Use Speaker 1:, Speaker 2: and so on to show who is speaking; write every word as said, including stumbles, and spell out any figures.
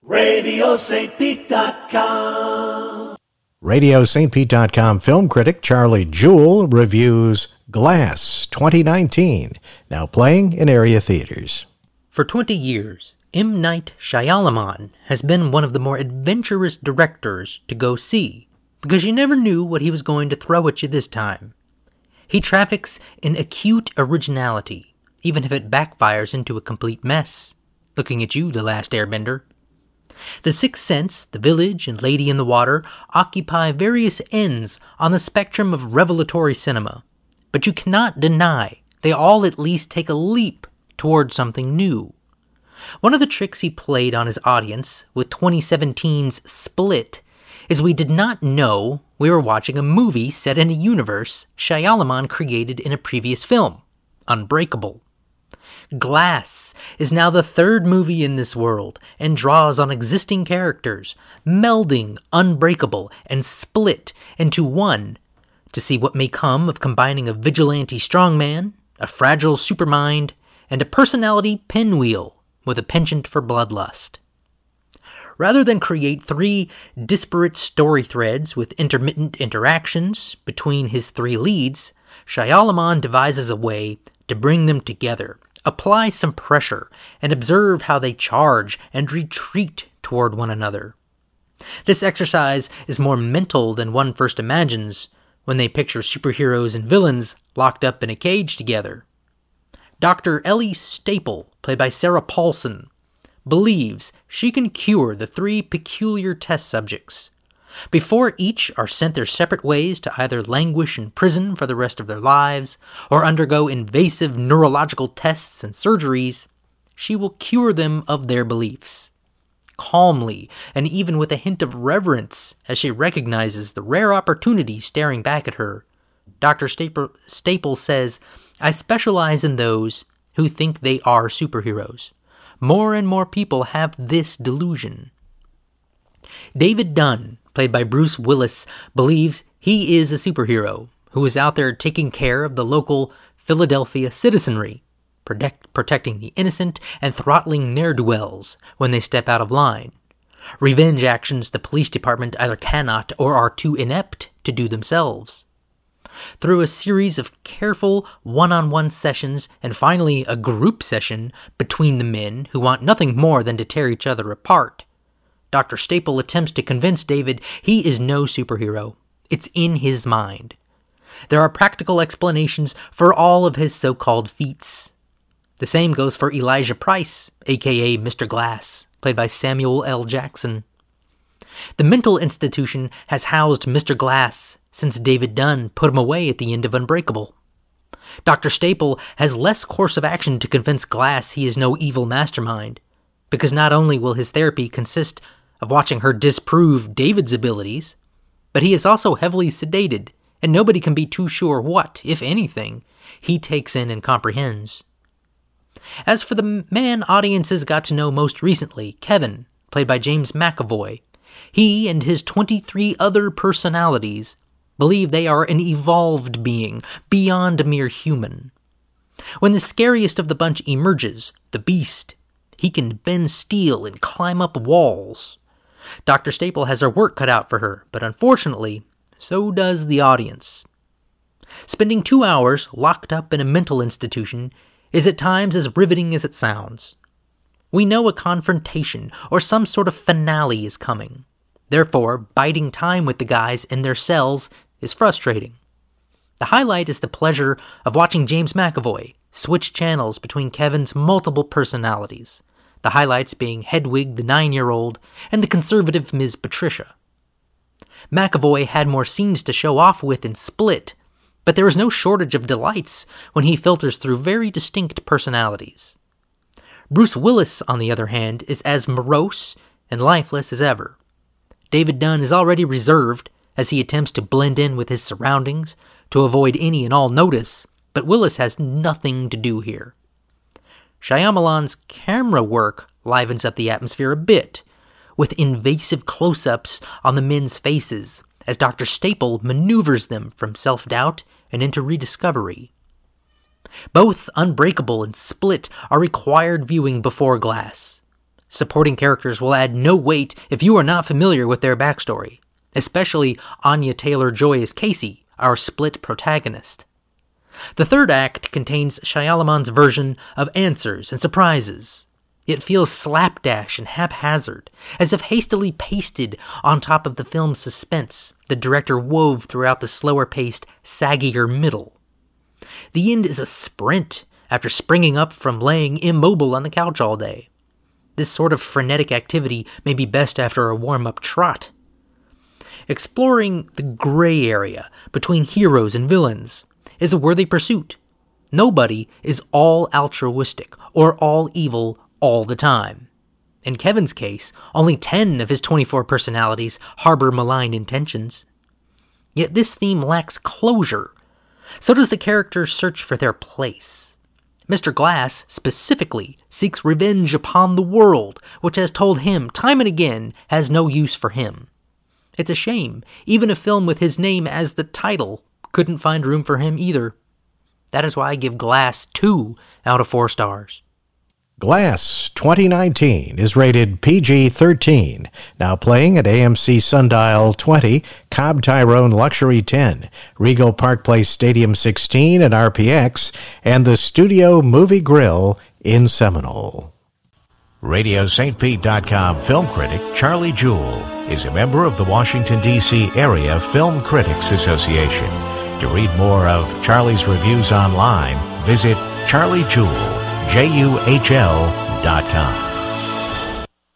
Speaker 1: radio st pete dot com.
Speaker 2: radio st pete dot com film critic Charlie Jewell reviews Glass twenty nineteen, now playing in area theaters.
Speaker 3: For twenty years, M. Night Shyamalan has been one of the more adventurous directors to go see, because you never knew what he was going to throw at you this time. He traffics in acute originality, even if it backfires into a complete mess. Looking at you, The Last Airbender. The Sixth Sense, The Village, and Lady in the Water occupy various ends on the spectrum of revelatory cinema, but you cannot deny they all at least take a leap toward something new. One of the tricks he played on his audience with twenty seventeen's Split is we did not know we were watching a movie set in a universe Shyamalan created in a previous film, Unbreakable. Glass is now the third movie in this world and draws on existing characters, melding Unbreakable and Split into one to see what may come of combining a vigilante strongman, a fragile supermind, and a personality pinwheel with a penchant for bloodlust. Rather than create three disparate story threads with intermittent interactions between his three leads, Shyamalan devises a way to bring them together, apply some pressure, and observe how they charge and retreat toward one another. This exercise is more mental than one first imagines when they picture superheroes and villains locked up in a cage together. Doctor Ellie Staple, played by Sarah Paulson, believes she can cure the three peculiar test subjects. Before each are sent their separate ways to either languish in prison for the rest of their lives or undergo invasive neurological tests and surgeries, she will cure them of their beliefs. Calmly, and even with a hint of reverence as she recognizes the rare opportunity staring back at her, Doctor Staple, Staple says, "I specialize in those who think they are superheroes. More and more people have this delusion." David Dunn, played by Bruce Willis, believes he is a superhero who is out there taking care of the local Philadelphia citizenry, protect, protecting the innocent and throttling ne'er-do-wells when they step out of line. Revenge actions the police department either cannot or are too inept to do themselves. Through a series of careful one-on-one sessions and finally a group session between the men who want nothing more than to tear each other apart, Doctor Staple attempts to convince David he is no superhero. It's in his mind. There are practical explanations for all of his so-called feats. The same goes for Elijah Price, aka Mister Glass, played by Samuel L. Jackson. The mental institution has housed Mister Glass since David Dunn put him away at the end of Unbreakable. Doctor Staple has less course of action to convince Glass he is no evil mastermind, because not only will his therapy consist of watching her disprove David's abilities, but he is also heavily sedated, and nobody can be too sure what, if anything, he takes in and comprehends. As for the man audiences got to know most recently, Kevin, played by James McAvoy, he and his twenty-three other personalities believe they are an evolved being, beyond a mere human. When the scariest of the bunch emerges, the Beast, he can bend steel and climb up walls. Doctor Staple has her work cut out for her, but unfortunately, so does the audience. Spending two hours locked up in a mental institution is at times as riveting as it sounds. We know a confrontation or some sort of finale is coming. Therefore, biding time with the guys in their cells is frustrating. The highlight is the pleasure of watching James McAvoy switch channels between Kevin's multiple personalities, the highlights being Hedwig the nine-year-old and the conservative Miz Patricia. McAvoy had more scenes to show off with in Split, but there is no shortage of delights when he filters through very distinct personalities. Bruce Willis, on the other hand, is as morose and lifeless as ever. David Dunn is already reserved as he attempts to blend in with his surroundings to avoid any and all notice, but Willis has nothing to do here. Shyamalan's camera work livens up the atmosphere a bit, with invasive close-ups on the men's faces as Doctor Staple maneuvers them from self-doubt and into rediscovery. Both Unbreakable and Split are required viewing before Glass. Supporting characters will add no weight if you are not familiar with their backstory, especially Anya Taylor-Joy as Casey, our split protagonist. The third act contains Shyamalan's version of answers and surprises. It feels slapdash and haphazard, as if hastily pasted on top of the film's suspense the director wove throughout the slower-paced, saggier middle. The end is a sprint after springing up from laying immobile on the couch all day. This sort of frenetic activity may be best after a warm-up trot. Exploring the gray area between heroes and villains is a worthy pursuit. Nobody is all altruistic or all evil all the time. In Kevin's case, only ten of his twenty-four personalities harbor malign intentions. Yet this theme lacks closure. So does the character's search for their place. Mister Glass, specifically, seeks revenge upon the world, which has told him time and again has no use for him. It's a shame, even a film with his name as the title couldn't find room for him either. That is why I give Glass two out of four stars.
Speaker 2: Glass twenty nineteen is rated P G thirteen, now playing at A M C Sundial twenty, Cobb Tyrone Luxury ten, Regal Park Place Stadium sixteen at R P X, and the Studio Movie Grill in Seminole. Radio Saint Pete dot com film critic Charlie Jewell is a member of the Washington, D C Area Film Critics Association. To read more of Charlie's reviews online, visit Charlie Jewell, J U H L dot com.